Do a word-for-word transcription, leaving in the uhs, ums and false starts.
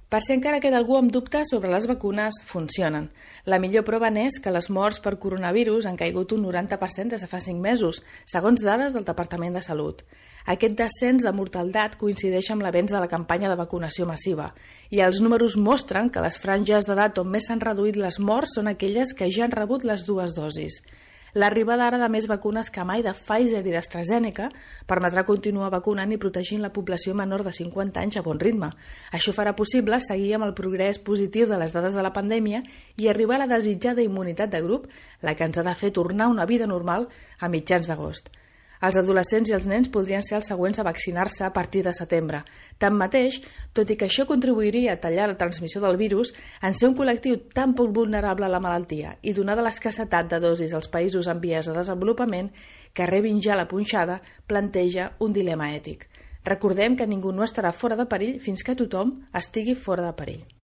Per si encara queda algú amb dubtes sobre les vacunes, funcionen. La millor prova n'és que les morts per coronavirus han caigut un noranta per cent des de fa cinc mesos, segons dades del Departament de Salut. Aquest descens de mortaldat coincideix amb l'avenç de la campanya de vacunació massiva i els números mostren que les franges d'edat on més s'han reduït les morts són aquelles que ja han rebut les dues dosis. L'arribada ara de més vacunes que mai de Pfizer i d'AstraZeneca permetrà continuar vacunant i protegint la població menor de cinquanta anys a bon ritme. Això farà possible seguir amb el progrés positiu de les dades de la pandèmia i arribar a la desitjada immunitat de grup, la que ens ha de fer tornar a una vida normal a mitjans d'agost. Els adolescents i els nens podrien ser els següents a vaccinar-se a partir de setembre. Tanmateix, tot i que això contribuiria a tallar la transmissió del virus, en ser un col·lectiu tan poc vulnerable a la malaltia i donada l'escassetat de dosis als països en vies de desenvolupament, que rebin ja la punxada planteja un dilema ètic. Recordem que ningú no estarà fora de perill fins que tothom estigui fora de perill.